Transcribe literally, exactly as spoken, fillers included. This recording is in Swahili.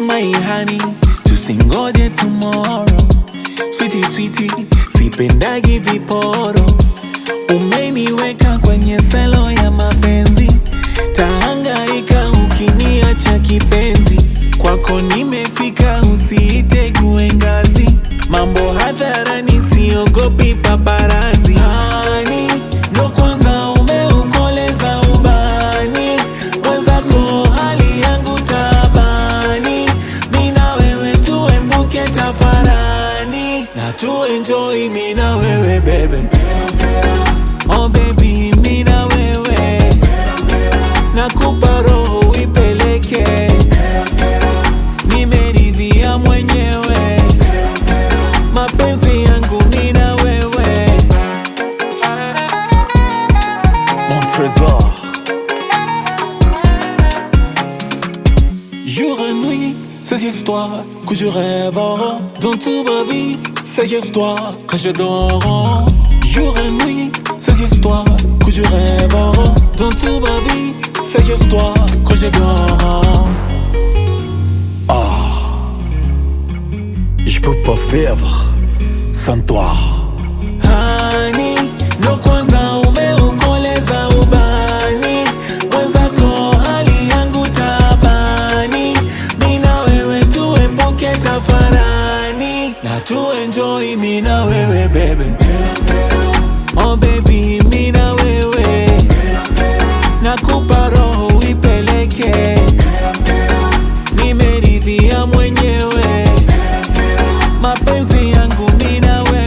my honey, tusingoje tomorrow. Sweetie sweetie, sipendagi viporo. Umeniweka kwenye selo ya mapenzi, tahangaika ukiniacha kipenzi. Kwako nimefika, usiite kuengazi. Mambo hadharani, siogopi paparazi. Hani, ndo kwanza umeukoleza ubani. Mwenzako hali yangu tabani. Mina wewe tuembuke tafarani, na tuenjoy mina wewe baby. Oh baby, mina wewe nakupa roho ipeleke. Nimeridhia mwenyewe, mapenzi yangu mina wewe. Mon trésor. Jour et nuit, c'est juste toi que je rêve. Dans toute ma vie, c'est juste toi que je dors. Jour et nuit, c'est juste toi que je rêve. Dans toute ma vie, c'est juste toi que je dors. Je peux pas vivre sans toi. Hani, ndo kwanza umeukoleza ubani. Mwenzako hali yangu tabani. Mina wewe tuembuke tafarani, na tuenjoy mina wewe baby. Oh baby, mina wewe nakupa roho ipeleke. Nimeridhia mwenyewe, mapenzi yangu mina wewe.